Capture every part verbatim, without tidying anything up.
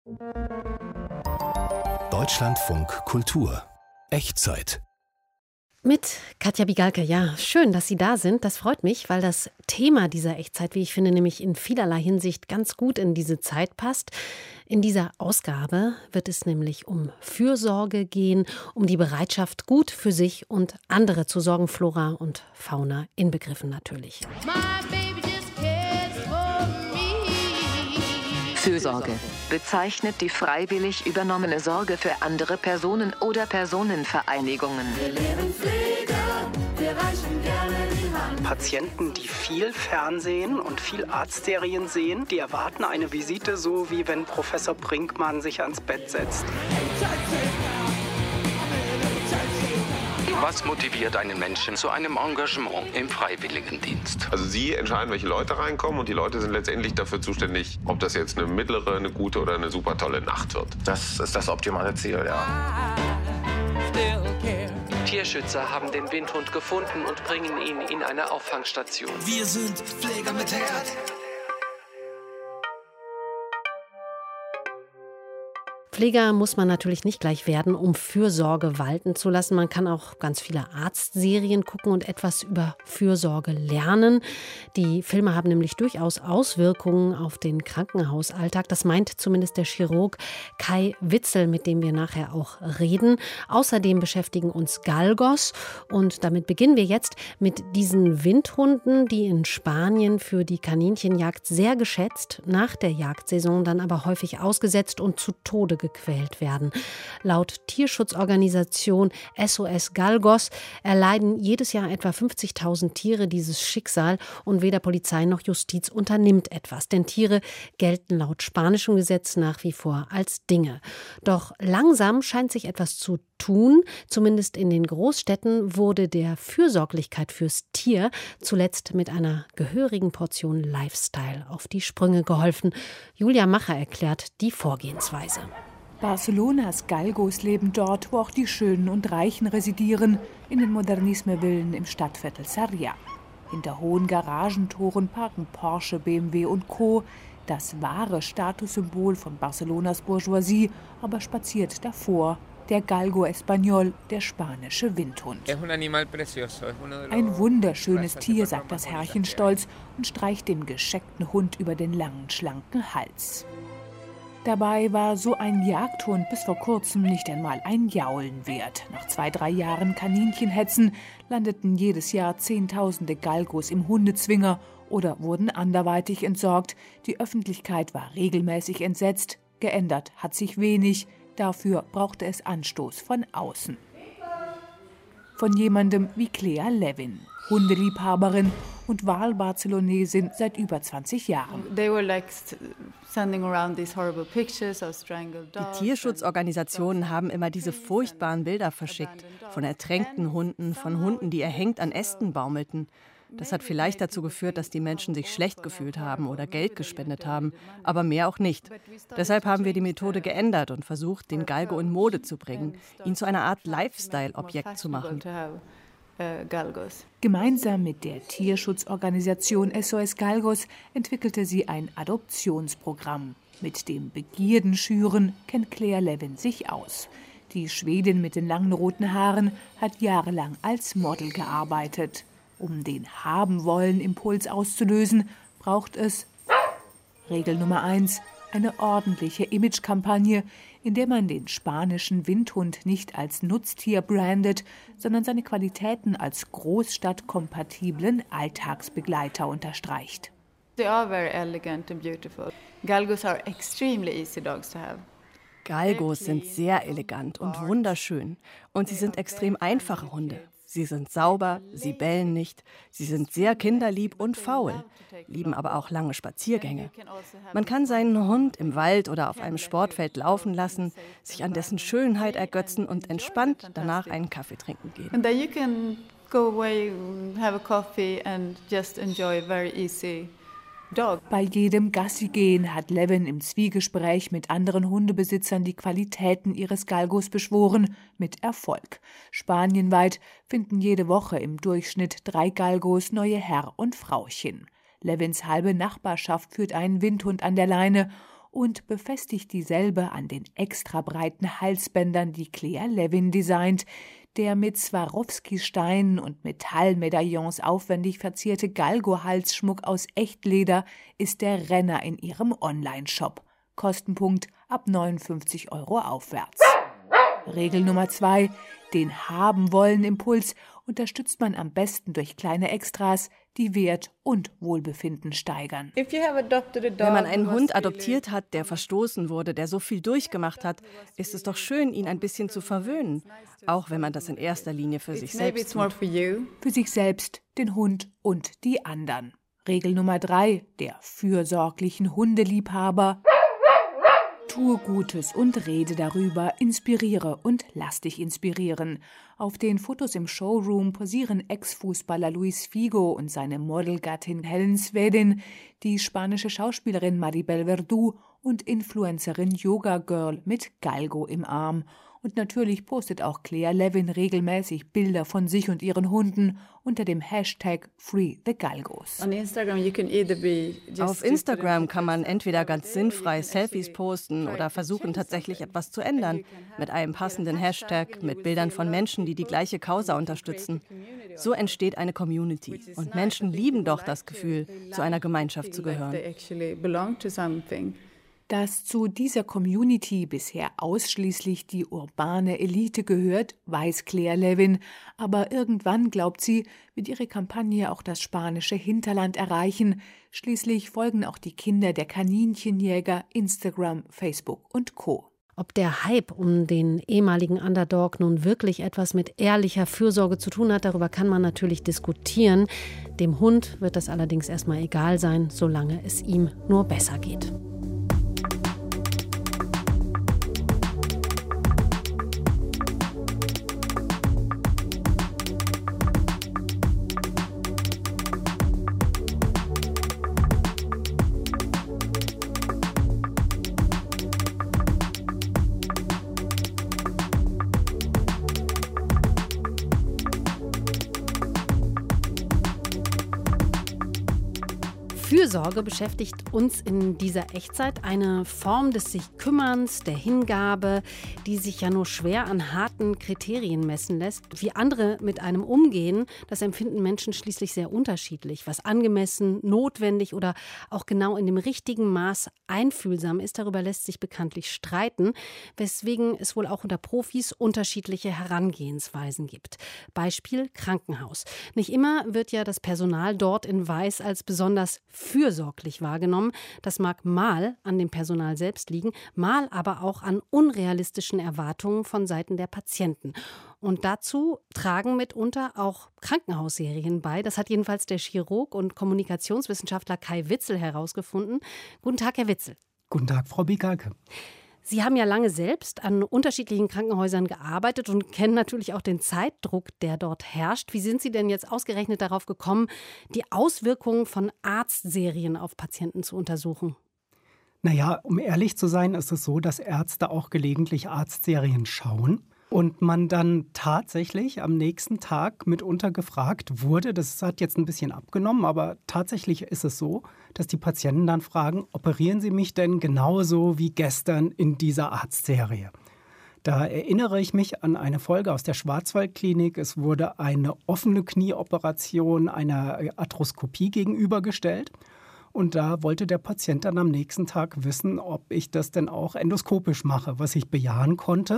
Deutschlandfunk Kultur. Echtzeit. Mit Katja Bigalke. Ja, schön, dass Sie da sind. Das freut mich, weil das Thema dieser Echtzeit, wie ich finde, nämlich in vielerlei Hinsicht ganz gut in diese Zeit passt. In dieser Ausgabe wird es nämlich um Fürsorge gehen, um die Bereitschaft, gut für sich und andere zu sorgen, Flora und Fauna inbegriffen natürlich. Fürsorge bezeichnet die freiwillig übernommene Sorge für andere Personen oder Personenvereinigungen. Wir lehren Pfleger, wir reichen gerne die Hand. Patienten, die viel Fernsehen und viel Arztserien sehen, die erwarten eine Visite so, wie wenn Professor Brinkmann sich ans Bett setzt. Was motiviert einen Menschen zu einem Engagement im Freiwilligendienst? Also Sie entscheiden, welche Leute reinkommen, und die Leute sind letztendlich dafür zuständig, ob das jetzt eine mittlere, eine gute oder eine super tolle Nacht wird. Das ist das optimale Ziel, ja. Tierschützer haben den Windhund gefunden und bringen ihn in eine Auffangstation. Wir sind Pfleger mit Herz. Pfleger muss man natürlich nicht gleich werden, um Fürsorge walten zu lassen. Man kann auch ganz viele Arztserien gucken und etwas über Fürsorge lernen. Die Filme haben nämlich durchaus Auswirkungen auf den Krankenhausalltag. Das meint zumindest der Chirurg Kai Witzel, mit dem wir nachher auch reden. Außerdem beschäftigen uns Galgos. Und damit beginnen wir jetzt mit diesen Windhunden, die in Spanien für die Kaninchenjagd sehr geschätzt, nach der Jagdsaison dann aber häufig ausgesetzt und zu Tode gequält werden. Laut Tierschutzorganisation S O S Galgos erleiden jedes Jahr etwa fünfzigtausend Tiere dieses Schicksal und weder Polizei noch Justiz unternimmt etwas. Denn Tiere gelten laut spanischem Gesetz nach wie vor als Dinge. Doch langsam scheint sich etwas zu tun. Zumindest in den Großstädten wurde der Fürsorglichkeit fürs Tier zuletzt mit einer gehörigen Portion Lifestyle auf die Sprünge geholfen. Julia Macher erklärt die Vorgehensweise. Barcelonas Galgos leben dort, wo auch die Schönen und Reichen residieren, in den Modernisme-Villen im Stadtviertel Sarrià. Hinter hohen Garagentoren parken Porsche, B M W und Co., das wahre Statussymbol von Barcelonas Bourgeoisie, aber spaziert davor der Galgo Español, der spanische Windhund. Ein wunderschönes Tier, sagt das Herrchen stolz und streicht dem gescheckten Hund über den langen, schlanken Hals. Dabei war so ein Jagdhund bis vor kurzem nicht einmal ein Jaulen wert. Nach zwei, drei Jahren Kaninchenhetzen landeten jedes Jahr Zehntausende Galgos im Hundezwinger oder wurden anderweitig entsorgt. Die Öffentlichkeit war regelmäßig entsetzt. Geändert hat sich wenig. Dafür brauchte es Anstoß von außen. Von jemandem wie Clea Levin, Hundeliebhaberin und Wahlbarcelonesin seit über zwanzig Jahren. Die Tierschutzorganisationen haben immer diese furchtbaren Bilder verschickt, von ertränkten Hunden, von Hunden, die erhängt an Ästen baumelten. Das hat vielleicht dazu geführt, dass die Menschen sich schlecht gefühlt haben oder Geld gespendet haben, aber mehr auch nicht. Deshalb haben wir die Methode geändert und versucht, den Galgo in Mode zu bringen, ihn zu einer Art Lifestyle-Objekt zu machen. Gemeinsam mit der Tierschutzorganisation S O S Galgos entwickelte sie ein Adoptionsprogramm. Mit dem Begierdenschüren kennt Clea Levin sich aus. Die Schwedin mit den langen roten Haaren hat jahrelang als Model gearbeitet. Um den Haben-Wollen-Impuls auszulösen, braucht es Regel Nummer eins, eine ordentliche Imagekampagne, in der man den spanischen Windhund nicht als Nutztier brandet, sondern seine Qualitäten als großstadtkompatiblen Alltagsbegleiter unterstreicht. They are very elegant and beautiful. Galgos are extremely easy dogs to have. Galgos sind sehr elegant und wunderschön und sie sind extrem einfache Hunde. Sie sind sauber, sie bellen nicht, sie sind sehr kinderlieb und faul, lieben aber auch lange Spaziergänge. Man kann seinen Hund im Wald oder auf einem Sportfeld laufen lassen, sich an dessen Schönheit ergötzen und entspannt danach einen Kaffee trinken gehen. And then you can go away, have a coffee and just enjoy very easy. Dog. Bei jedem Gassigehen hat Levin im Zwiegespräch mit anderen Hundebesitzern die Qualitäten ihres Galgos beschworen, mit Erfolg. Spanienweit finden jede Woche im Durchschnitt drei Galgos neue Herr und Frauchen. Levins halbe Nachbarschaft führt einen Windhund an der Leine und befestigt dieselbe an den extra breiten Halsbändern, die Claire Levin designt. Der mit Swarovski-Steinen und Metallmedaillons aufwendig verzierte Galgo-Halsschmuck aus Echtleder ist der Renner in ihrem Online-Shop. Kostenpunkt ab neunundfünfzig Euro aufwärts. Regel Nummer zwei. Den Haben-Wollen-Impuls unterstützt man am besten durch kleine Extras, die Wert und Wohlbefinden steigern. Wenn man einen Hund adoptiert hat, der verstoßen wurde, der so viel durchgemacht hat, ist es doch schön, ihn ein bisschen zu verwöhnen. Auch wenn man das in erster Linie für sich selbst tut. Für sich selbst, den Hund und die anderen. Regel Nummer drei. Der fürsorglichen Hundeliebhaber. Tue Gutes und rede darüber, inspiriere und lass dich inspirieren. Auf den Fotos im Showroom posieren Ex-Fußballer Luis Figo und seine Modelgattin Helen Svedin, die spanische Schauspielerin Maribel Verdú und Influencerin Yoga Girl mit Galgo im Arm. Und natürlich postet auch Claire Levin regelmäßig Bilder von sich und ihren Hunden unter dem Hashtag Free the Galgos. Auf Instagram kann man entweder ganz sinnfrei Selfies posten oder versuchen, tatsächlich etwas zu ändern. Mit einem passenden Hashtag, mit Bildern von Menschen, die die gleiche Causa unterstützen. So entsteht eine Community. Und Menschen lieben doch das Gefühl, zu einer Gemeinschaft zu gehören. Dass zu dieser Community bisher ausschließlich die urbane Elite gehört, weiß Claire Levin. Aber irgendwann, glaubt sie, wird ihre Kampagne auch das spanische Hinterland erreichen. Schließlich folgen auch die Kinder der Kaninchenjäger, Instagram, Facebook und Co. Ob der Hype um den ehemaligen Underdog nun wirklich etwas mit ehrlicher Fürsorge zu tun hat, darüber kann man natürlich diskutieren. Dem Hund wird das allerdings erstmal egal sein, solange es ihm nur besser geht. Fürsorge beschäftigt uns in dieser Echtzeit, eine Form des sich Kümmerns, der Hingabe, die sich ja nur schwer an harten Kriterien messen lässt. Wie andere mit einem umgehen, das empfinden Menschen schließlich sehr unterschiedlich. Was angemessen, notwendig oder auch genau in dem richtigen Maß einfühlsam ist, darüber lässt sich bekanntlich streiten, weswegen es wohl auch unter Profis unterschiedliche Herangehensweisen gibt. Beispiel Krankenhaus. Nicht immer wird ja das Personal dort in Weiß als besonders fürsorglich wahrgenommen. Das mag mal an dem Personal selbst liegen, mal aber auch an unrealistischen Erwartungen von Seiten der Patienten. Und dazu tragen mitunter auch Krankenhausserien bei. Das hat jedenfalls der Chirurg und Kommunikationswissenschaftler Kai Witzel herausgefunden. Guten Tag, Herr Witzel. Guten Tag, Frau Bigalke. Sie haben ja lange selbst an unterschiedlichen Krankenhäusern gearbeitet und kennen natürlich auch den Zeitdruck, der dort herrscht. Wie sind Sie denn jetzt ausgerechnet darauf gekommen, die Auswirkungen von Arztserien auf Patienten zu untersuchen? Naja, um ehrlich zu sein, ist es so, dass Ärzte auch gelegentlich Arztserien schauen. Und man dann tatsächlich am nächsten Tag mitunter gefragt wurde, das hat jetzt ein bisschen abgenommen, aber tatsächlich ist es so, dass die Patienten dann fragen, operieren Sie mich denn genauso wie gestern in dieser Arztserie? Da erinnere ich mich an eine Folge aus der Schwarzwaldklinik. Es wurde eine offene Knieoperation einer Arthroskopie gegenübergestellt. Und da wollte der Patient dann am nächsten Tag wissen, ob ich das denn auch endoskopisch mache, was ich bejahen konnte.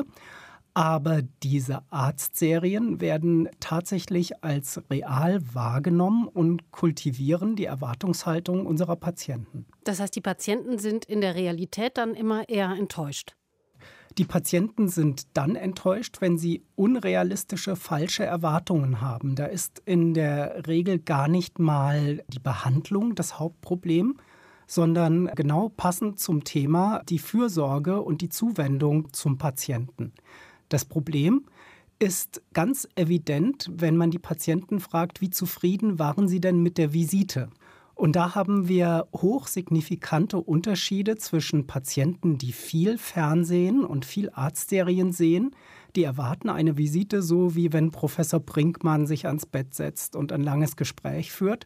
Aber diese Arztserien werden tatsächlich als real wahrgenommen und kultivieren die Erwartungshaltung unserer Patienten. Das heißt, die Patienten sind in der Realität dann immer eher enttäuscht? Die Patienten sind dann enttäuscht, wenn sie unrealistische, falsche Erwartungen haben. Da ist in der Regel gar nicht mal die Behandlung das Hauptproblem, sondern genau passend zum Thema die Fürsorge und die Zuwendung zum Patienten. Das Problem ist ganz evident, wenn man die Patienten fragt, wie zufrieden waren sie denn mit der Visite? Und da haben wir hochsignifikante Unterschiede zwischen Patienten, die viel Fernsehen und viel Arztserien sehen. Die erwarten eine Visite so, wie wenn Professor Brinkmann sich ans Bett setzt und ein langes Gespräch führt.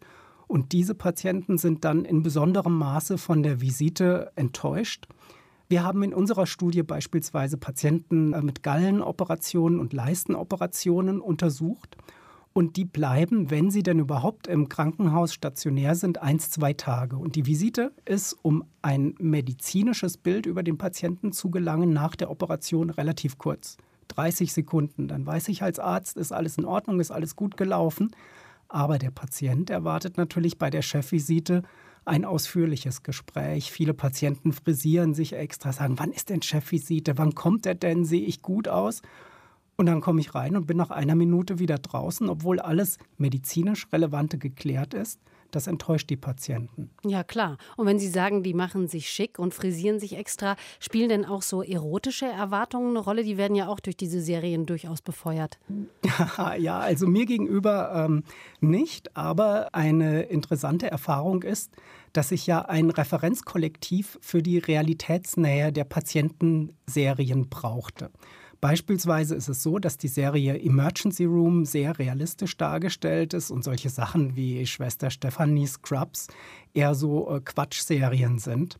Und diese Patienten sind dann in besonderem Maße von der Visite enttäuscht. Wir haben in unserer Studie beispielsweise Patienten mit Gallenoperationen und Leistenoperationen untersucht. Und die bleiben, wenn sie denn überhaupt im Krankenhaus stationär sind, eins, zwei Tage. Und die Visite ist, um ein medizinisches Bild über den Patienten zu gelangen, nach der Operation relativ kurz. dreißig Sekunden. Dann weiß ich als Arzt, ist alles in Ordnung, ist alles gut gelaufen. Aber der Patient erwartet natürlich bei der Chefvisite ein ausführliches Gespräch. Viele Patienten frisieren sich extra, sagen, wann ist denn Chefvisite, wann kommt er denn, sehe ich gut aus? Und dann komme ich rein und bin nach einer Minute wieder draußen, obwohl alles medizinisch Relevante geklärt ist. Das enttäuscht die Patienten. Ja, klar. Und wenn Sie sagen, die machen sich schick und frisieren sich extra, spielen denn auch so erotische Erwartungen eine Rolle? Die werden ja auch durch diese Serien durchaus befeuert. Ja, also mir gegenüber ähm, nicht. Aber eine interessante Erfahrung ist, dass ich ja ein Referenzkollektiv für die Realitätsnähe der Patientenserien brauchte. Beispielsweise ist es so, dass die Serie Emergency Room sehr realistisch dargestellt ist und solche Sachen wie Schwester Stephanie Scrubs eher so äh, Quatschserien sind.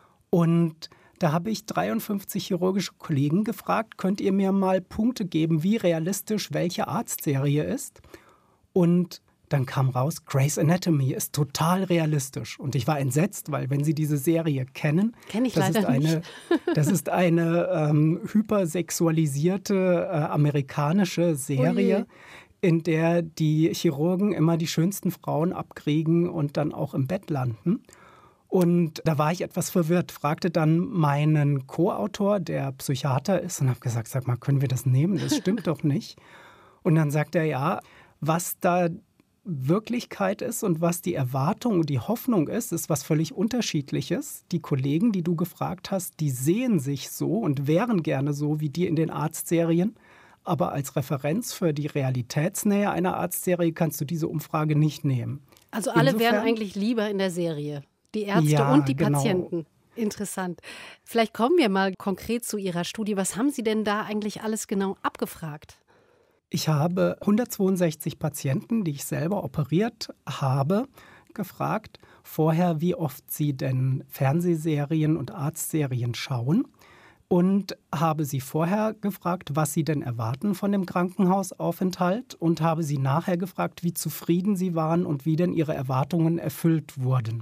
Und da habe ich dreiundfünfzig chirurgische Kollegen gefragt, könnt ihr mir mal Punkte geben, wie realistisch welche Arztserie ist? Und dann kam raus, Grey's Anatomy ist total realistisch. Und ich war entsetzt, weil wenn Sie diese Serie kennen, Kenn ich das, leider ist eine, nicht. das ist eine ähm, hypersexualisierte äh, amerikanische Serie, in der die Chirurgen immer die schönsten Frauen abkriegen und dann auch im Bett landen. Und da war ich etwas verwirrt, fragte dann meinen Co-Autor, der Psychiater ist, und habe gesagt, sag mal, können wir das nehmen? Das stimmt doch nicht. Und dann sagt er, ja, was da Wirklichkeit ist und was die Erwartung und die Hoffnung ist, ist was völlig Unterschiedliches. Die Kollegen, die du gefragt hast, die sehen sich so und wären gerne so wie die in den Arztserien. Aber als Referenz für die Realitätsnähe einer Arztserie kannst du diese Umfrage nicht nehmen. Also alle Insofern, wären eigentlich lieber in der Serie. Die Ärzte ja, und die genau. Patienten. Interessant. Vielleicht kommen wir mal konkret zu Ihrer Studie. Was haben Sie denn da eigentlich alles genau abgefragt? Ich habe hundertzweiundsechzig Patienten, die ich selber operiert habe, gefragt, vorher, wie oft sie denn Fernsehserien und Arztserien schauen. Und habe sie vorher gefragt, was sie denn erwarten von dem Krankenhausaufenthalt. Und habe sie nachher gefragt, wie zufrieden sie waren und wie denn ihre Erwartungen erfüllt wurden.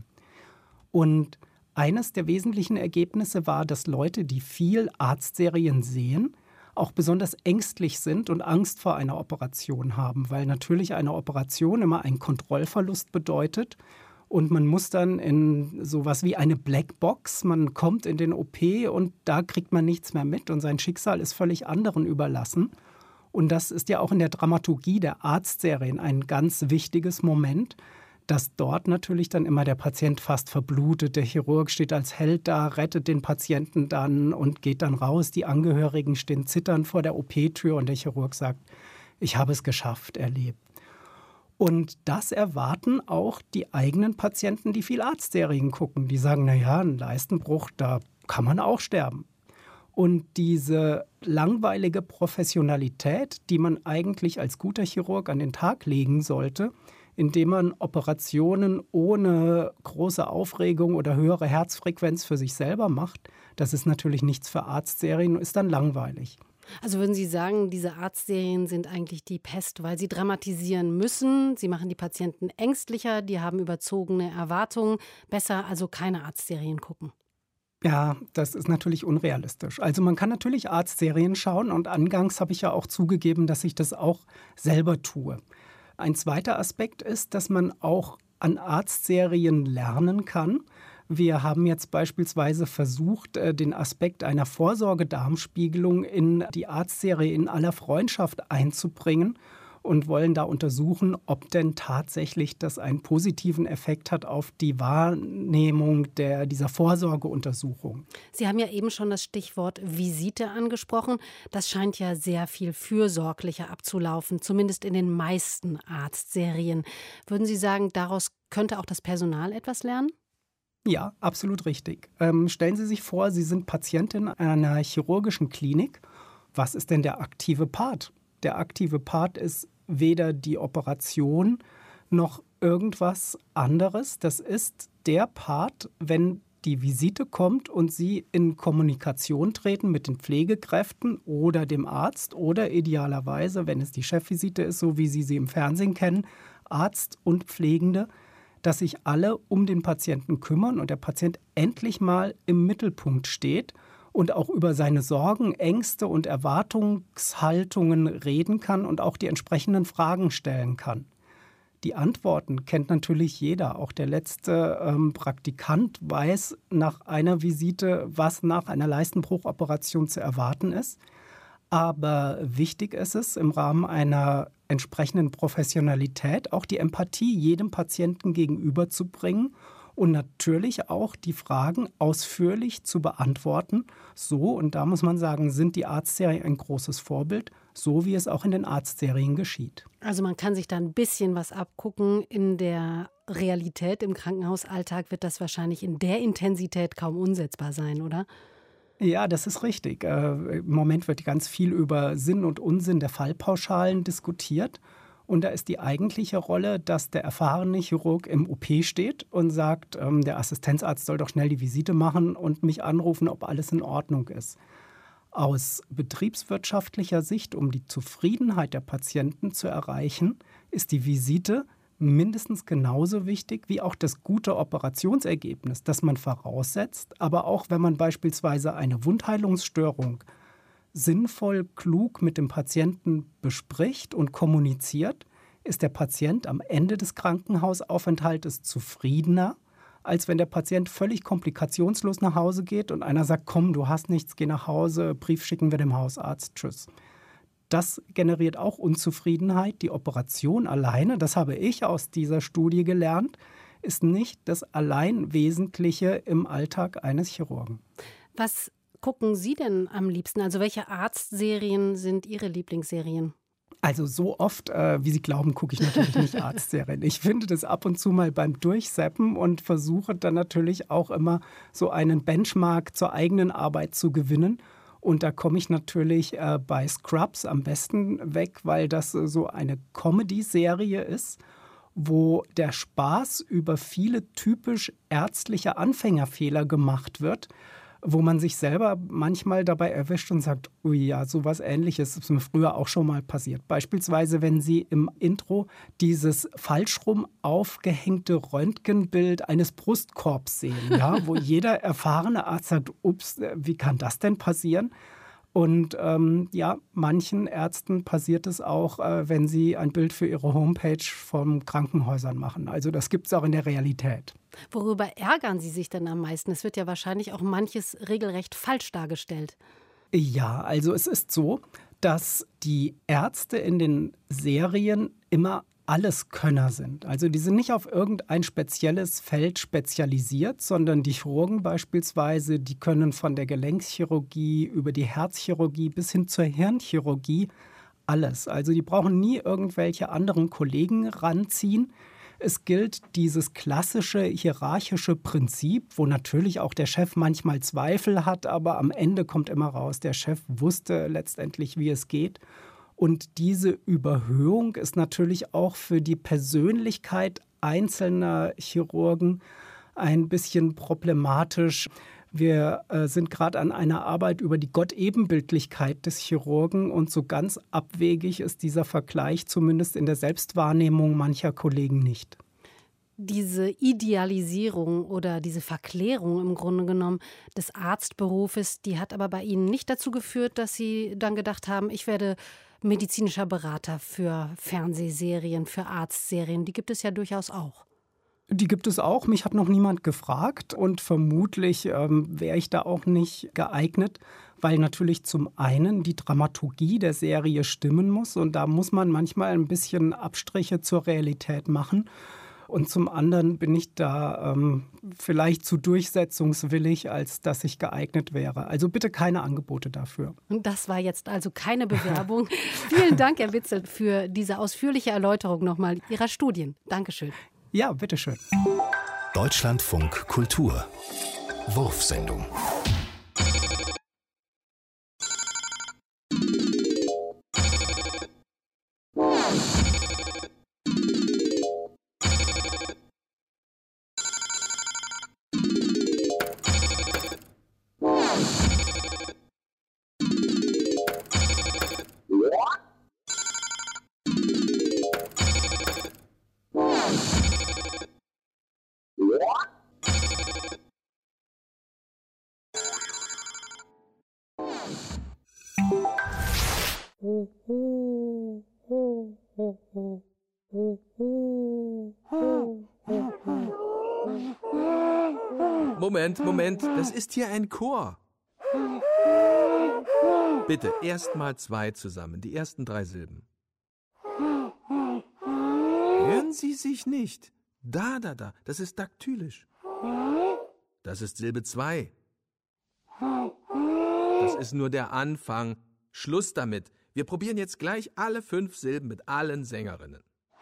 Und eines der wesentlichen Ergebnisse war, dass Leute, die viel Arztserien sehen, auch besonders ängstlich sind und Angst vor einer Operation haben, weil natürlich eine Operation immer einen Kontrollverlust bedeutet und man muss dann in sowas wie eine Blackbox, man kommt in den O P und da kriegt man nichts mehr mit und sein Schicksal ist völlig anderen überlassen. Und das ist ja auch in der Dramaturgie der Arztserien ein ganz wichtiges Moment, dass dort natürlich dann immer der Patient fast verblutet. Der Chirurg steht als Held da, rettet den Patienten dann und geht dann raus. Die Angehörigen stehen zitternd vor der O P-Tür und der Chirurg sagt, ich habe es geschafft, er lebt. Und das erwarten auch die eigenen Patienten, die viel Arztserien gucken. Die sagen, naja, ein Leistenbruch, da kann man auch sterben. Und diese langweilige Professionalität, die man eigentlich als guter Chirurg an den Tag legen sollte, indem man Operationen ohne große Aufregung oder höhere Herzfrequenz für sich selber macht, das ist natürlich nichts für Arztserien und ist dann langweilig. Also würden Sie sagen, diese Arztserien sind eigentlich die Pest, weil sie dramatisieren müssen, sie machen die Patienten ängstlicher, die haben überzogene Erwartungen. Besser also keine Arztserien gucken. Ja, das ist natürlich unrealistisch. Also man kann natürlich Arztserien schauen und angangs habe ich ja auch zugegeben, dass ich das auch selber tue. Ein zweiter Aspekt ist, dass man auch an Arztserien lernen kann. Wir haben jetzt beispielsweise versucht, den Aspekt einer Vorsorgedarmspiegelung in die Arztserie in aller Freundschaft einzubringen und wollen da untersuchen, ob denn tatsächlich das einen positiven Effekt hat auf die Wahrnehmung der, dieser Vorsorgeuntersuchung. Sie haben ja eben schon das Stichwort Visite angesprochen. Das scheint ja sehr viel fürsorglicher abzulaufen, zumindest in den meisten Arztserien. Würden Sie sagen, daraus könnte auch das Personal etwas lernen? Ja, absolut richtig. Ähm, stellen Sie sich vor, Sie sind Patientin einer chirurgischen Klinik. Was ist denn der aktive Part? Der aktive Part ist weder die Operation noch irgendwas anderes. Das ist der Part, wenn die Visite kommt und Sie in Kommunikation treten mit den Pflegekräften oder dem Arzt oder idealerweise, wenn es die Chefvisite ist, so wie Sie sie im Fernsehen kennen, Arzt und Pflegende, dass sich alle um den Patienten kümmern und der Patient endlich mal im Mittelpunkt steht und auch über seine Sorgen, Ängste und Erwartungshaltungen reden kann und auch die entsprechenden Fragen stellen kann. Die Antworten kennt natürlich jeder. Auch der letzte ähm, Praktikant weiß nach einer Visite, was nach einer Leistenbruchoperation zu erwarten ist. Aber wichtig ist es, im Rahmen einer entsprechenden Professionalität auch die Empathie jedem Patienten gegenüberzubringen und natürlich auch die Fragen ausführlich zu beantworten. So, und da muss man sagen, sind die Arztserien ein großes Vorbild, so wie es auch in den Arztserien geschieht. Also man kann sich da ein bisschen was abgucken. In der Realität, im Krankenhausalltag wird das wahrscheinlich in der Intensität kaum umsetzbar sein, oder? Ja, das ist richtig. Äh, im Moment wird ganz viel über Sinn und Unsinn der Fallpauschalen diskutiert. Und da ist die eigentliche Rolle, dass der erfahrene Chirurg im O P steht und sagt, ähm, der Assistenzarzt soll doch schnell die Visite machen und mich anrufen, ob alles in Ordnung ist. Aus betriebswirtschaftlicher Sicht, um die Zufriedenheit der Patienten zu erreichen, ist die Visite mindestens genauso wichtig wie auch das gute Operationsergebnis, das man voraussetzt. Aber auch wenn man beispielsweise eine Wundheilungsstörung sinnvoll, klug mit dem Patienten bespricht und kommuniziert, ist der Patient am Ende des Krankenhausaufenthaltes zufriedener, als wenn der Patient völlig komplikationslos nach Hause geht und einer sagt, komm, du hast nichts, geh nach Hause, Brief schicken wir dem Hausarzt, tschüss. Das generiert auch Unzufriedenheit. Die Operation alleine, das habe ich aus dieser Studie gelernt, ist nicht das allein Wesentliche im Alltag eines Chirurgen. Was gucken Sie denn am liebsten? Also welche Arztserien sind Ihre Lieblingsserien? Also so oft, äh, wie Sie glauben, gucke ich natürlich nicht Arztserien. Ich finde das ab und zu mal beim Durchseppen und versuche dann natürlich auch immer so einen Benchmark zur eigenen Arbeit zu gewinnen. Und da komme ich natürlich äh, bei Scrubs am besten weg, weil das äh, so eine Comedy-Serie ist, wo der Spaß über viele typisch ärztliche Anfängerfehler gemacht wird, wo man sich selber manchmal dabei erwischt und sagt, ui ja, sowas Ähnliches ist mir früher auch schon mal passiert. Beispielsweise, wenn Sie im Intro dieses falschrum aufgehängte Röntgenbild eines Brustkorbs sehen, ja, wo jeder erfahrene Arzt sagt, ups, wie kann das denn passieren? Und ähm, ja, manchen Ärzten passiert es auch, äh, wenn sie ein Bild für ihre Homepage von Krankenhäusern machen. Also das gibt es auch in der Realität. Worüber ärgern Sie sich denn am meisten? Es wird ja wahrscheinlich auch manches regelrecht falsch dargestellt. Ja, also es ist so, dass die Ärzte in den Serien immer Alleskönner sind. Also die sind nicht auf irgendein spezielles Feld spezialisiert, sondern die Chirurgen beispielsweise, die können von der Gelenkschirurgie über die Herzchirurgie bis hin zur Hirnchirurgie alles. Also die brauchen nie irgendwelche anderen Kollegen ranziehen. Es gilt dieses klassische hierarchische Prinzip, wo natürlich auch der Chef manchmal Zweifel hat, aber am Ende kommt immer raus, der Chef wusste letztendlich, wie es geht. Und diese Überhöhung ist natürlich auch für die Persönlichkeit einzelner Chirurgen ein bisschen problematisch. Wir äh, sind gerade an einer Arbeit über die Gottebenbildlichkeit des Chirurgen und so ganz abwegig ist dieser Vergleich zumindest in der Selbstwahrnehmung mancher Kollegen nicht. Diese Idealisierung oder diese Verklärung im Grunde genommen des Arztberufes, die hat aber bei Ihnen nicht dazu geführt, dass Sie dann gedacht haben, ich werde medizinischer Berater für Fernsehserien, für Arztserien. Die gibt es ja durchaus auch. Die gibt es auch. Mich hat noch niemand gefragt und vermutlich ähm, wäre ich da auch nicht geeignet, weil natürlich zum einen die Dramaturgie der Serie stimmen muss und da muss man manchmal ein bisschen Abstriche zur Realität machen. Und zum anderen bin ich da ähm, vielleicht zu durchsetzungswillig, als dass ich geeignet wäre. Also bitte keine Angebote dafür. Und das war jetzt also keine Bewerbung. Vielen Dank, Herr Witzel, für diese ausführliche Erläuterung nochmal Ihrer Studien. Dankeschön. Ja, bitteschön. Deutschlandfunk Kultur. Wurfsendung. Moment, Moment, das ist hier ein Chor. Bitte, erst mal zwei zusammen, die ersten drei Silben. Hören Sie sich nicht? Da, da, da, das ist daktylisch. Das ist Silbe zwei. Das ist nur der Anfang. Schluss damit. Wir probieren jetzt gleich alle fünf Silben mit allen Sängerinnen.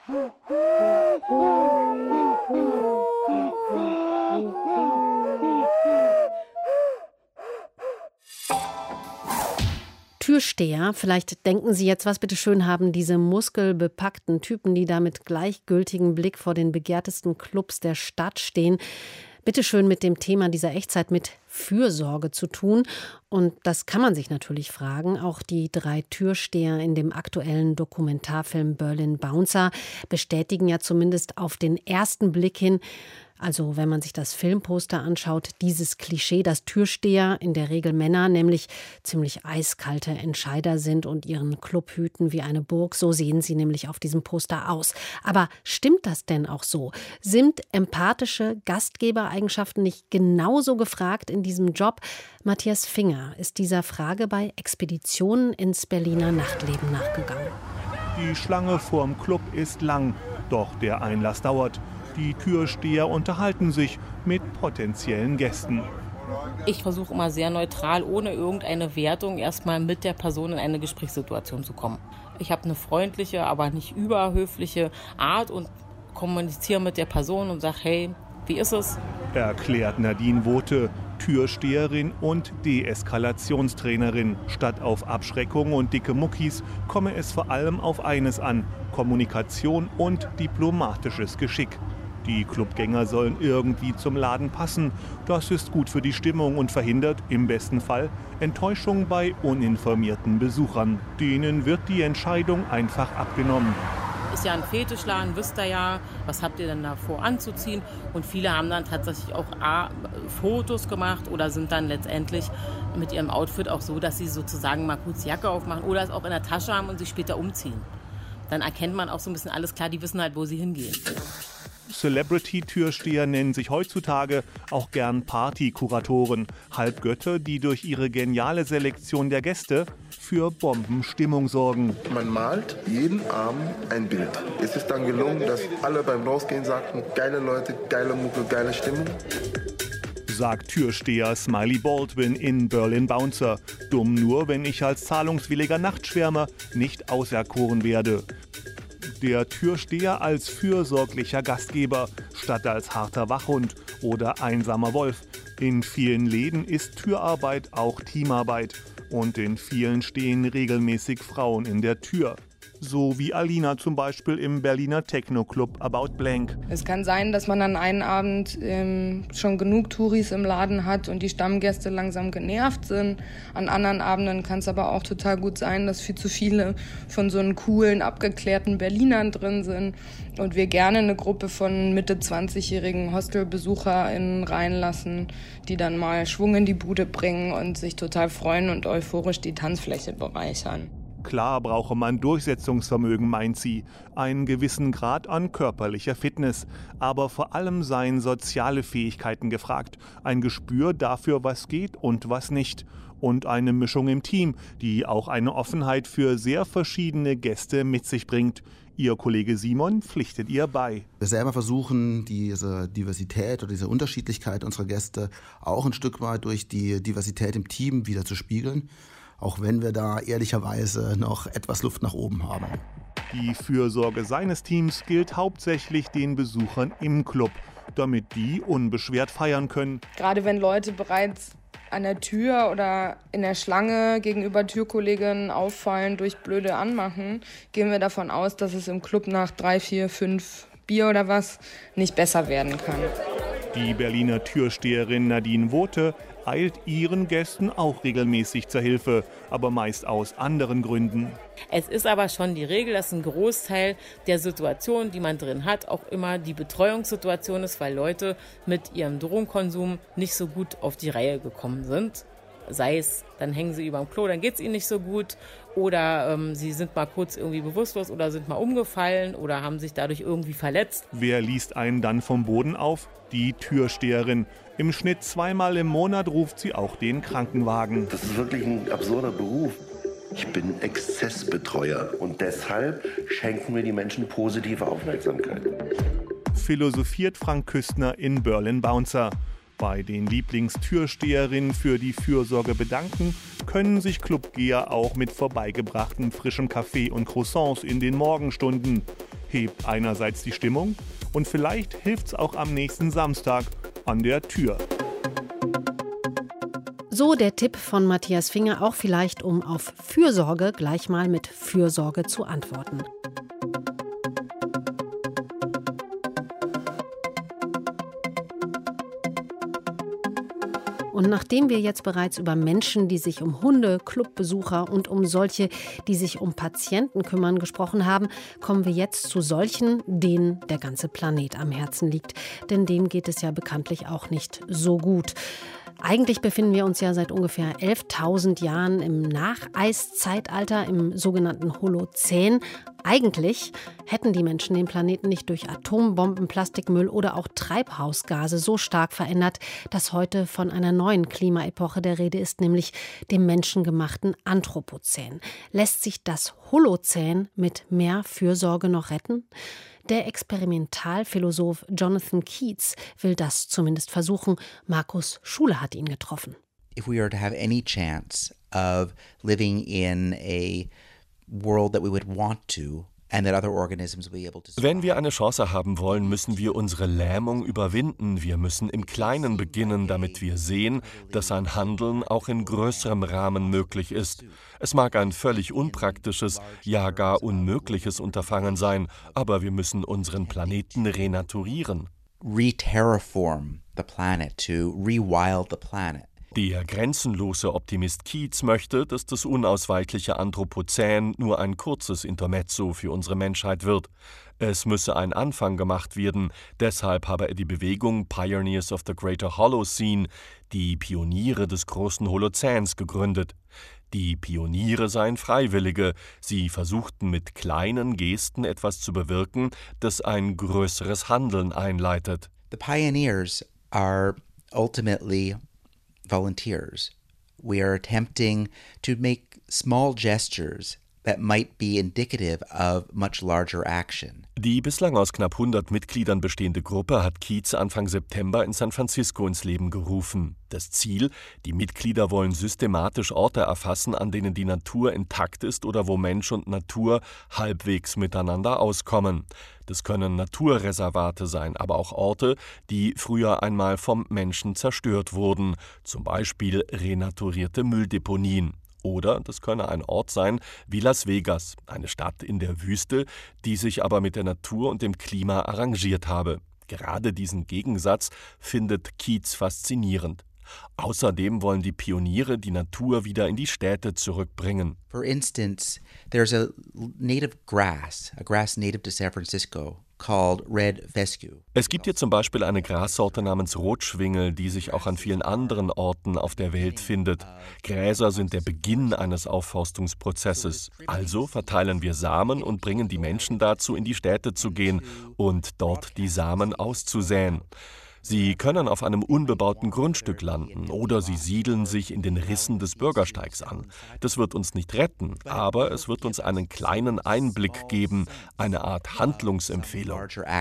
Türsteher, vielleicht denken Sie jetzt, was bitteschön haben diese muskelbepackten Typen, die da mit gleichgültigem Blick vor den begehrtesten Clubs der Stadt stehen, bitteschön mit dem Thema dieser Echtzeit mit Fürsorge zu tun. Und das kann man sich natürlich fragen. Auch die drei Türsteher in dem aktuellen Dokumentarfilm Berlin Bouncer bestätigen ja zumindest auf den ersten Blick hin, also wenn man sich das Filmposter anschaut, dieses Klischee, dass Türsteher, in der Regel Männer, nämlich ziemlich eiskalte Entscheider sind und ihren Club hüten wie eine Burg. So sehen sie nämlich auf diesem Poster aus. Aber stimmt das denn auch so? Sind empathische Gastgebereigenschaften nicht genauso gefragt in diesem Job? Matthias Finger ist dieser Frage bei Expeditionen ins Berliner Nachtleben nachgegangen. Die Schlange vorm Club ist lang, doch der Einlass dauert. Die Türsteher unterhalten sich mit potenziellen Gästen. Ich versuche immer sehr neutral, ohne irgendeine Wertung, erstmal mit der Person in eine Gesprächssituation zu kommen. Ich habe eine freundliche, aber nicht überhöfliche Art und kommuniziere mit der Person und sage, hey, wie ist es? Erklärt Nadine Wote, Türsteherin und Deeskalationstrainerin. Statt auf Abschreckung und dicke Muckis komme es vor allem auf eines an: Kommunikation und diplomatisches Geschick. Die Clubgänger sollen irgendwie zum Laden passen. Das ist gut für die Stimmung und verhindert im besten Fall Enttäuschung bei uninformierten Besuchern. Denen wird die Entscheidung einfach abgenommen. Ist ja ein Fetischladen, wisst ihr ja, was habt ihr denn da vor anzuziehen? Und viele haben dann tatsächlich auch A, Fotos gemacht oder sind dann letztendlich mit ihrem Outfit auch so, dass sie sozusagen mal kurz die Jacke aufmachen oder es auch in der Tasche haben und sich später umziehen. Dann erkennt man auch so ein bisschen alles klar, die wissen halt, wo sie hingehen. Celebrity-Türsteher nennen sich heutzutage auch gern Partykuratoren, Halbgötter, die durch ihre geniale Selektion der Gäste für Bombenstimmung sorgen. Man malt jeden Abend ein Bild. Es ist dann gelungen, dass alle beim Rausgehen sagten, geile Leute, geile Mucke, geile Stimmung. Sagt Türsteher Smiley Baldwin in Berlin Bouncer. Dumm nur, wenn ich als zahlungswilliger Nachtschwärmer nicht auserkoren werde. Der Türsteher als fürsorglicher Gastgeber statt als harter Wachhund oder einsamer Wolf. In vielen Läden ist Türarbeit auch Teamarbeit und in vielen stehen regelmäßig Frauen in der Tür. So wie Alina zum Beispiel im Berliner Techno-Club About Blank. Es kann sein, dass man an einem Abend ähm, schon genug Touris im Laden hat und die Stammgäste langsam genervt sind. An anderen Abenden kann es aber auch total gut sein, dass viel zu viele von so einen coolen, abgeklärten Berlinern drin sind und wir gerne eine Gruppe von Mitte zwanzigjährigen HostelbesucherInnen reinlassen, die dann mal Schwung in die Bude bringen und sich total freuen und euphorisch die Tanzfläche bereichern. Klar brauche man Durchsetzungsvermögen, meint sie, einen gewissen Grad an körperlicher Fitness. Aber vor allem seien soziale Fähigkeiten gefragt, ein Gespür dafür, was geht und was nicht. Und eine Mischung im Team, die auch eine Offenheit für sehr verschiedene Gäste mit sich bringt. Ihr Kollege Simon pflichtet ihr bei. Wir selber versuchen, diese Diversität oder diese Unterschiedlichkeit unserer Gäste auch ein Stück weit durch die Diversität im Team wieder zu spiegeln. Auch wenn wir da ehrlicherweise noch etwas Luft nach oben haben. Die Fürsorge seines Teams gilt hauptsächlich den Besuchern im Club, damit die unbeschwert feiern können. Gerade wenn Leute bereits an der Tür oder in der Schlange gegenüber Türkolleginnen auffallen durch blöde Anmachen, gehen wir davon aus, dass es im Club nach drei, vier, fünf Bier oder was nicht besser werden kann. Die Berliner Türsteherin Nadine Wote eilt ihren Gästen auch regelmäßig zur Hilfe, aber meist aus anderen Gründen. Es ist aber schon die Regel, dass ein Großteil der Situation, die man drin hat, auch immer die Betreuungssituation ist, weil Leute mit ihrem Drogenkonsum nicht so gut auf die Reihe gekommen sind. Sei es, dann hängen sie über dem Klo, dann geht es ihnen nicht so gut. Oder ähm, sie sind mal kurz irgendwie bewusstlos oder sind mal umgefallen oder haben sich dadurch irgendwie verletzt. Wer liest einen dann vom Boden auf? Die Türsteherin. Im Schnitt zweimal im Monat ruft sie auch den Krankenwagen. Das ist wirklich ein absurder Beruf. Ich bin Exzessbetreuer und deshalb schenken mir die Menschen positive Aufmerksamkeit. Philosophiert Frank Küstner in Berlin Bouncer. Bei den Lieblingstürsteherinnen für die Fürsorge bedanken, können sich Clubgeher auch mit vorbeigebrachtem frischem Kaffee und Croissants in den Morgenstunden. Hebt einerseits die Stimmung und vielleicht hilft's auch am nächsten Samstag an der Tür. So der Tipp von Matthias Finger, auch vielleicht, um auf Fürsorge gleich mal mit Fürsorge zu antworten. Und nachdem wir jetzt bereits über Menschen, die sich um Hunde, Clubbesucher und um solche, die sich um Patienten kümmern, gesprochen haben, kommen wir jetzt zu solchen, denen der ganze Planet am Herzen liegt. Denn dem geht es ja bekanntlich auch nicht so gut. Eigentlich befinden wir uns ja seit ungefähr elftausend Jahren im Nacheiszeitalter, im sogenannten Holozän. Eigentlich hätten die Menschen den Planeten nicht durch Atombomben, Plastikmüll oder auch Treibhausgase so stark verändert, dass heute von einer neuen Klimaepoche der Rede ist, nämlich dem menschengemachten Anthropozän. Lässt sich das Holozän mit mehr Fürsorge noch retten? Der Experimentalphilosoph Jonathan Keats will das zumindest versuchen. Markus Schuler hat ihn getroffen. If we are to have any chance of living in a world that we would want to, and that other organisms will be able to survive. Wenn wir eine Chance haben wollen, müssen wir unsere Lähmung überwinden. Wir müssen im Kleinen beginnen, damit wir sehen, dass ein Handeln auch in größerem Rahmen möglich ist. Es mag ein völlig unpraktisches, ja gar unmögliches Unterfangen sein, aber wir müssen unseren Planeten renaturieren. Re-terraform the planet, to rewild the planet. Der grenzenlose Optimist Keats möchte, dass das unausweichliche Anthropozän nur ein kurzes Intermezzo für unsere Menschheit wird. Es müsse ein Anfang gemacht werden, deshalb habe er die Bewegung Pioneers of the Greater Holocene, die Pioniere des großen Holozäns, gegründet. Die Pioniere seien Freiwillige, sie versuchten mit kleinen Gesten etwas zu bewirken, das ein größeres Handeln einleitet. The pioneers are ultimately volunteers. We are attempting to make small gestures that might be indicative of much larger action. Die bislang aus knapp hundert Mitgliedern bestehende Gruppe hat Keats Anfang September in San Francisco ins Leben gerufen. Das Ziel: Die Mitglieder wollen systematisch Orte erfassen, an denen die Natur intakt ist oder wo Mensch und Natur halbwegs miteinander auskommen. Das können Naturreservate sein, aber auch Orte, die früher einmal vom Menschen zerstört wurden, zum Beispiel renaturierte Mülldeponien. Oder das könne ein Ort sein wie Las Vegas, eine Stadt in der Wüste, die sich aber mit der Natur und dem Klima arrangiert habe. Gerade diesen Gegensatz findet Keats faszinierend. Außerdem wollen die Pioniere die Natur wieder in die Städte zurückbringen. For instance, there's a native grass, a grass native to San Francisco, called red fescue. Es gibt hier zum Beispiel eine Grassorte namens Rotschwingel, die sich auch an vielen anderen Orten auf der Welt findet. Gräser sind der Beginn eines Aufforstungsprozesses. Also verteilen wir Samen und bringen die Menschen dazu, in die Städte zu gehen und dort die Samen auszusäen. Sie können auf einem unbebauten Grundstück landen oder sie siedeln sich in den Rissen des Bürgersteigs an. Das wird uns nicht retten, aber es wird uns einen kleinen Einblick geben, eine Art Handlungsempfehlung.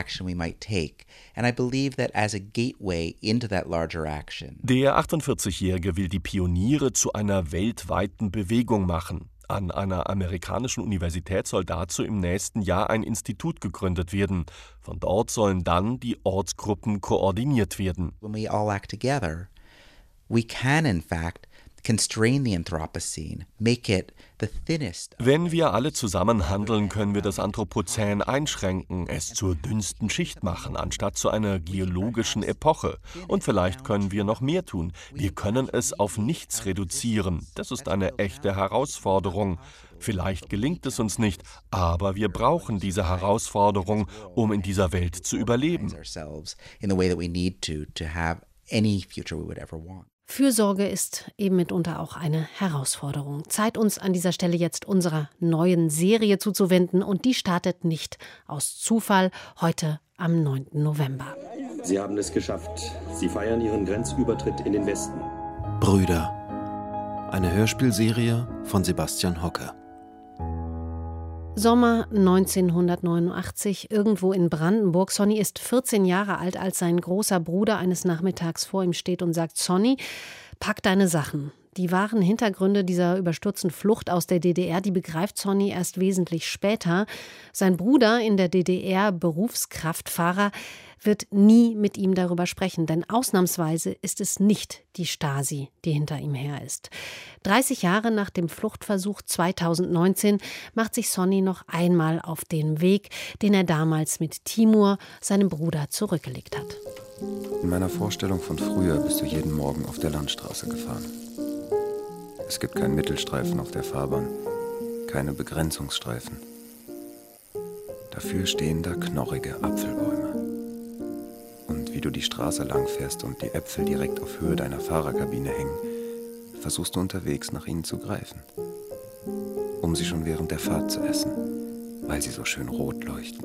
Der achtundvierzigjährige will die Pioniere zu einer weltweiten Bewegung machen. An einer amerikanischen Universität soll dazu im nächsten Jahr ein Institut gegründet werden. Von dort sollen dann die Ortsgruppen koordiniert werden. When we all act together, we can in fact constrain the Anthropocene, make it the thinnest. Wenn wir alle zusammen handeln, können wir das Anthropozän einschränken, es zur dünnsten Schicht machen, anstatt zu einer geologischen Epoche. Und vielleicht können wir noch mehr tun. Wir können es auf nichts reduzieren. Das ist eine echte Herausforderung. Vielleicht gelingt es uns nicht, aber wir brauchen diese Herausforderung, um in dieser Welt zu überleben. Fürsorge ist eben mitunter auch eine Herausforderung. Zeit, uns an dieser Stelle jetzt unserer neuen Serie zuzuwenden. Und die startet nicht aus Zufall heute am neunten November. Sie haben es geschafft. Sie feiern ihren Grenzübertritt in den Westen. Brüder. Eine Hörspielserie von Sebastian Hocke. Sommer neunzehnhundertneunundachtzig, irgendwo in Brandenburg. Sonny ist vierzehn Jahre alt, als sein großer Bruder eines Nachmittags vor ihm steht und sagt: Sonny, pack deine Sachen. Die wahren Hintergründe dieser überstürzten Flucht aus der D D R, die begreift Sonny erst wesentlich später. Sein Bruder, in der D D R Berufskraftfahrer, wird nie mit ihm darüber sprechen, denn ausnahmsweise ist es nicht die Stasi, die hinter ihm her ist. dreißig Jahre nach dem Fluchtversuch zweitausendneunzehn macht sich Sonny noch einmal auf den Weg, den er damals mit Timur, seinem Bruder, zurückgelegt hat. In meiner Vorstellung von früher bist du jeden Morgen auf der Landstraße gefahren. Es gibt keinen Mittelstreifen auf der Fahrbahn, keine Begrenzungsstreifen. Dafür stehen da knorrige Apfelbäume. Und wie du die Straße lang fährst und die Äpfel direkt auf Höhe deiner Fahrerkabine hängen, versuchst du unterwegs nach ihnen zu greifen, um sie schon während der Fahrt zu essen, weil sie so schön rot leuchten.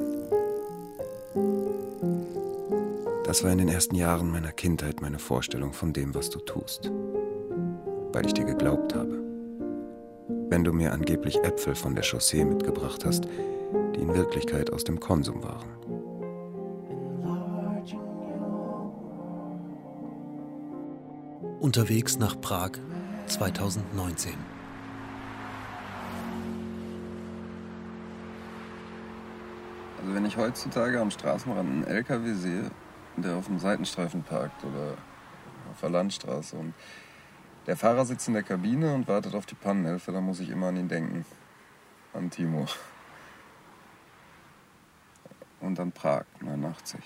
Das war in den ersten Jahren meiner Kindheit meine Vorstellung von dem, was du tust. Weil ich dir geglaubt habe. Wenn du mir angeblich Äpfel von der Chaussee mitgebracht hast, die in Wirklichkeit aus dem Konsum waren. Unterwegs nach Prag zweitausendneunzehn. Also wenn ich heutzutage am Straßenrand einen L K W sehe, der auf dem Seitenstreifen parkt oder auf der Landstraße und der Fahrer sitzt in der Kabine und wartet auf die Pannenhilfe, dann muss ich immer an ihn denken. An Timur. Und an Prag, neunundachtzig.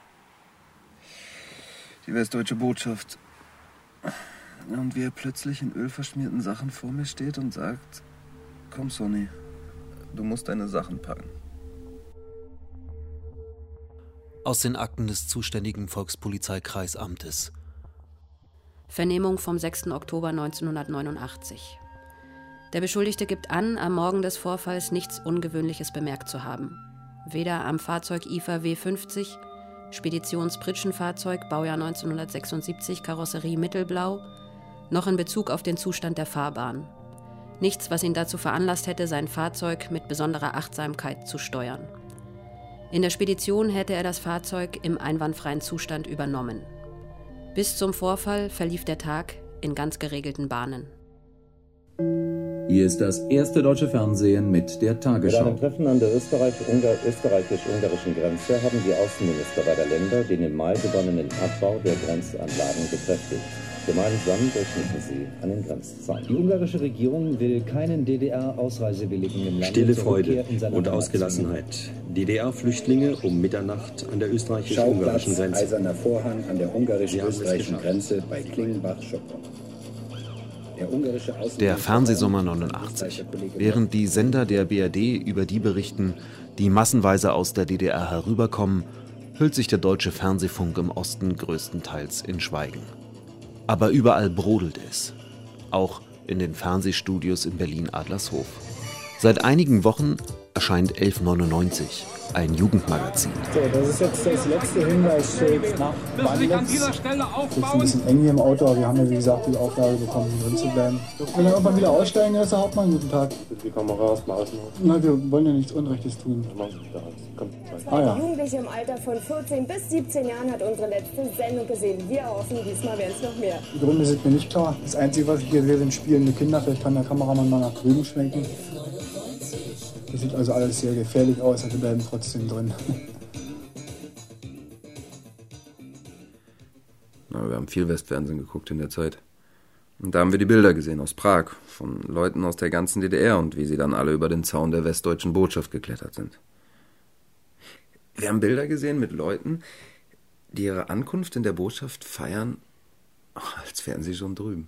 Die westdeutsche Botschaft. Und wie er plötzlich in ölverschmierten Sachen vor mir steht und sagt: Komm, Sonny, du musst deine Sachen packen. Aus den Akten des zuständigen Volkspolizeikreisamtes. Vernehmung vom sechsten Oktober neunzehnhundertneunundachtzig. Der Beschuldigte gibt an, am Morgen des Vorfalls nichts Ungewöhnliches bemerkt zu haben. Weder am Fahrzeug I F A W fünfzig, Speditionspritschenfahrzeug, Baujahr neunzehnhundertsechsundsiebzig, Karosserie mittelblau, noch in Bezug auf den Zustand der Fahrbahn. Nichts, was ihn dazu veranlasst hätte, sein Fahrzeug mit besonderer Achtsamkeit zu steuern. In der Spedition hätte er das Fahrzeug im einwandfreien Zustand übernommen. Bis zum Vorfall verlief der Tag in ganz geregelten Bahnen. Hier ist das erste deutsche Fernsehen mit der Tagesschau. Bei einem Treffen an der österreichisch-ungarischen Grenze haben die Außenminister beider Länder den im Mai begonnenen Abbau der Grenzanlagen bekräftigt. Gemeinsam durchschnitten sie einen Grenzzaun. Die ungarische Regierung will keinen D D R-Ausreisewilligen im Land. Stille Freude und Ausgelassenheit. D D R-Flüchtlinge um Mitternacht an der österreichisch-ungarischen Grenze. Eiserner Vorhang an der ungarisch-österreichischen Grenze bei Klingenbach-Schopron. Der, der Fernsehsommer neunundachtzig. Während die Sender der B R D über die berichten, die massenweise aus der D D R herüberkommen, hüllt sich der deutsche Fernsehfunk im Osten größtenteils in Schweigen. Aber überall brodelt es. Auch in den Fernsehstudios in Berlin-Adlershof. Seit einigen Wochen erscheint elf neunundneunzig, ein Jugendmagazin. So, das ist jetzt das letzte Hinweisschild nach Wandlitz. Es ist ein bisschen eng hier im Auto, aber wir haben ja wie gesagt die Aufgabe bekommen, drin zu bleiben. Wenn wir irgendwann wieder aussteigen, Herr Hauptmann, guten Tag. Wie kommen wir raus, mal außen? Na, wir wollen ja nichts Unrechtes tun. Ah, ja. Jugendliche im Alter von vierzehn bis siebzehn Jahren hat unsere letzte Sendung gesehen. Wir hoffen, diesmal werden es noch mehr. Die Gründe sind mir nicht klar. Das Einzige, was ich hier sehe, sind spielende Kinder. Vielleicht kann der Kameramann mal nach drüben schwenken. Das sieht also alles sehr gefährlich aus, aber wir bleiben trotzdem drin. Na, wir haben viel Westfernsehen geguckt in der Zeit. Und da haben wir die Bilder gesehen aus Prag, von Leuten aus der ganzen D D R und wie sie dann alle über den Zaun der westdeutschen Botschaft geklettert sind. Wir haben Bilder gesehen mit Leuten, die ihre Ankunft in der Botschaft feiern, als wären sie schon drüben.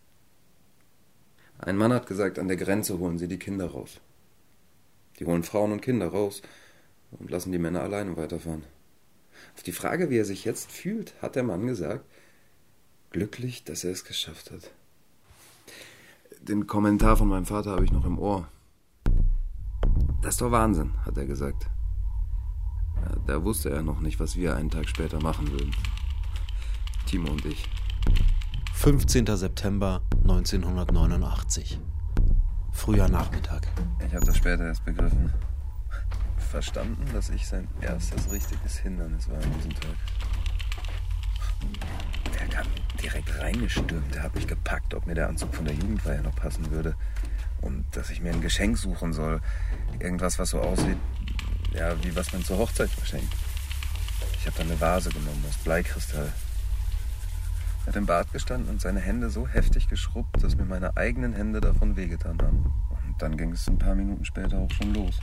Ein Mann hat gesagt, an der Grenze holen sie die Kinder raus. Die holen Frauen und Kinder raus und lassen die Männer alleine weiterfahren. Auf die Frage, wie er sich jetzt fühlt, hat der Mann gesagt, glücklich, dass er es geschafft hat. Den Kommentar von meinem Vater habe ich noch im Ohr. Das ist doch Wahnsinn, hat er gesagt. Ja, da wusste er noch nicht, was wir einen Tag später machen würden. Timo und ich. fünfzehnter September neunzehnhundertneunundachtzig. Früher Nachmittag. Ich habe das später erst begriffen. Verstanden, dass ich sein erstes richtiges Hindernis war an diesem Tag. Er kam direkt reingestürmt. Er hat mich gepackt, ob mir der Anzug von der Jugendfeier noch passen würde. Und dass ich mir ein Geschenk suchen soll. Irgendwas, was so aussieht, ja, wie was man zur Hochzeit verschenkt. Ich habe dann eine Vase genommen aus Bleikristall. Er hat im Bad gestanden und seine Hände so heftig geschrubbt, dass mir meine eigenen Hände davon wehgetan haben. Und dann ging es ein paar Minuten später auch schon los.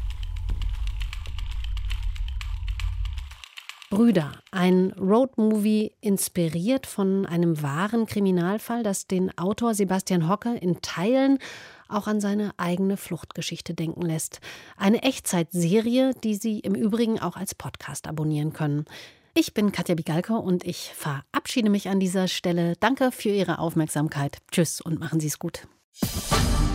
Brüder, ein Roadmovie inspiriert von einem wahren Kriminalfall, das den Autor Sebastian Hocke in Teilen auch an seine eigene Fluchtgeschichte denken lässt. Eine Echtzeitserie, die Sie im Übrigen auch als Podcast abonnieren können. Ich bin Katja Bigalke und ich verabschiede mich an dieser Stelle. Danke für Ihre Aufmerksamkeit. Tschüss und machen Sie es gut.